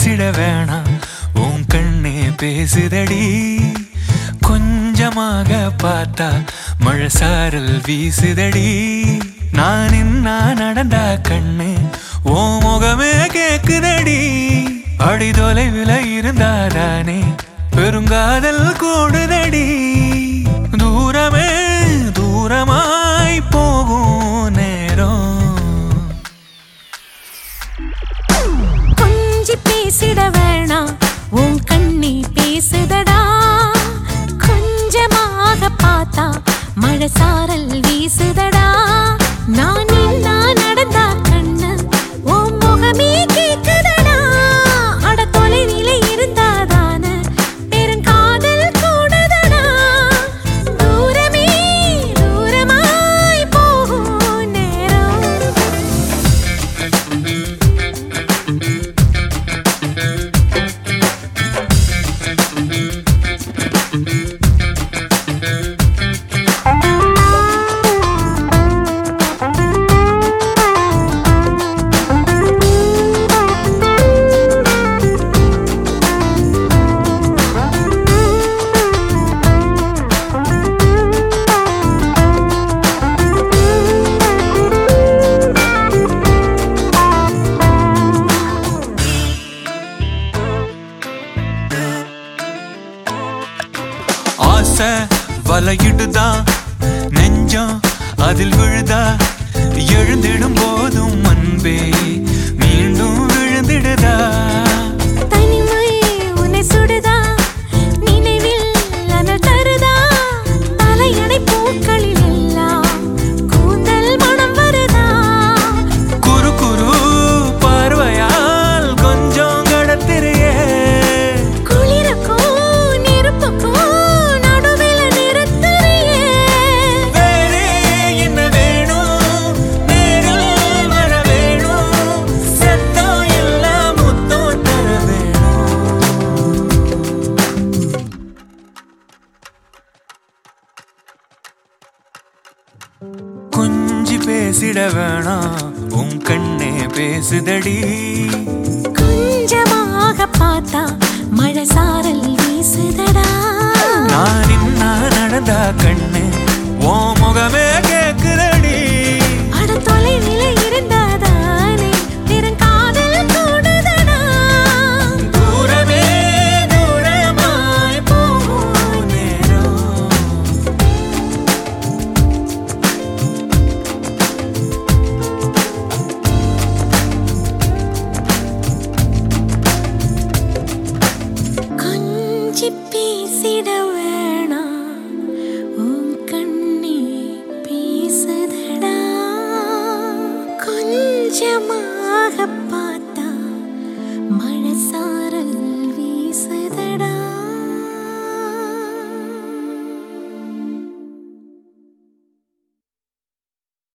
பேசிட வேணாம் உன் கண்ணே பேசுதடி கொஞ்சமாக பார்த்தா மழை சாரல் வீசுதடி நான் நின்னா நடந்தா கண்ணு ஓ முகமே கேக்குதடி அடி தொலைவில் இருந்தாதானே பெருங்காதல் கூடுதடி தூரமே தூரமாய் போகும் நேரம் கொஞ்சி பேசிட வேணாம் உன் கண்ணி பேசுதடா கொஞ்சமாக பார்த்தா மழை சாரல் வீசுதடா நான் நின்னா நடந்தா கண்ணு உன் முகமே கேக்குதடா அட தொலைவில இருந்தாதான பெருங்காதல் கூடுதடா தூரமே தூரமாய் போகும் நேரம் ஆசை வலையிடுதான் நெஞ்சம் அதில் விழுதா எழுந்திடும் போதும் அன்பே மீண்டும் விழுந்திடுதா தனிமை உன்னை சுடுதா நினைவில் அனல் தருதா தலையணை பூக்களில் எல்லாம் கூந்தல் மனம் வருதா குறு குறு பார்வையால் கொஞ்சம் கடத்திரியே குளிருக்கும் நெருப்புக்கும் நடுவில் நிறுத்துறியே வேறே என்ன வேணும் நேரில் வர வேணும் சத்தம் எல்லாம் முத்தம் தர வேணும் கொஞ்சி பேசிட வேணாம் உன் கண்ணே பேசுதடி கொஞ்சமாக பார்த்தா மழை சாரல் வீசுதடா நான் நின்னா நடந்தா கண்ணு ஓ முகமே கேக்குதடி அட தொலைவில இருந்தாதானே பெருங்காதல் கூடுதடா தூரமே தூரமாய் போகும் நேரம் கொஞ்சி பேசிட வேணாம் உன் கண்ணி பேசுதடா கொஞ்சமாக